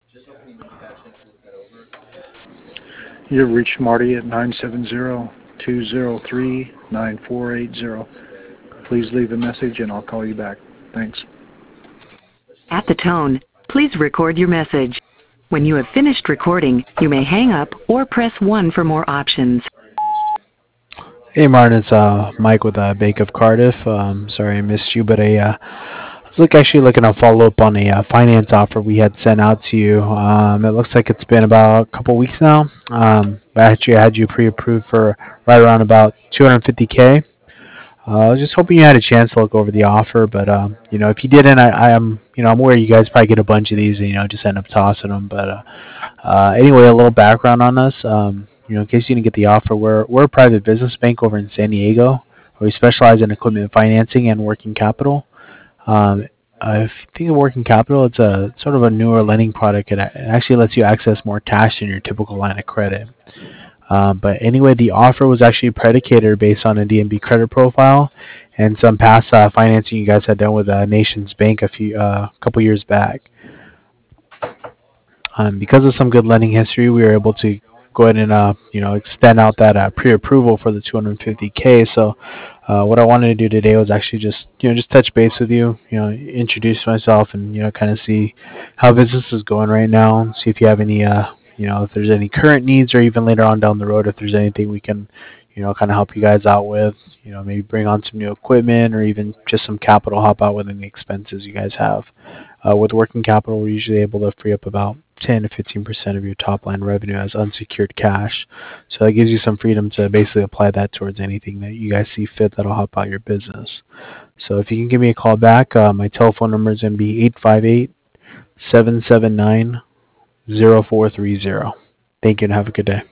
You've reached Marty at 970-203-9480. Please leave a message and I'll call you back. Thanks. At the tone, please record your message. When you have finished recording, you may hang up or press 1 for more options. Hey Martin, it's Mike with Bank of Cardiff. Sorry I missed you, but I was actually looking to follow up on a finance offer we had sent out to you. It looks like it's been about a couple weeks now. Actually, I had you pre-approved for right around about 250K. I was just hoping you had a chance to look over the offer, but if you didn't, I'm I'm aware you guys probably get a bunch of these, and just end up tossing them. But anyway, a little background on us. In case you didn't get the offer, we're a private business bank over in San Diego. We specialize in equipment financing and working capital. If you think of working capital, it's a sort of a newer lending product. It actually lets you access more cash than your typical line of credit. But anyway, the offer was actually predicated based on a DNB credit profile and some past financing you guys had done with Nations Bank a couple years back. Because of some good lending history, we were able to go ahead and extend out that pre-approval for the 250K. So what I wanted to do today was actually just touch base with you, introduce myself, and kind of see how business is going right now. See if you have any if there's any current needs, or even later on down the road, if there's anything we can kind of help you guys out with. Maybe bring on some new equipment, or even just some capital, help out with any expenses you guys have. With working capital, we're usually able to free up about 10 to 15% of your top line revenue as unsecured cash. So that gives you some freedom to basically apply that towards anything that you guys see fit that'll help out your business. So if you can give me a call back, my telephone number is going to be 858-779-0430. Thank you and have a good day.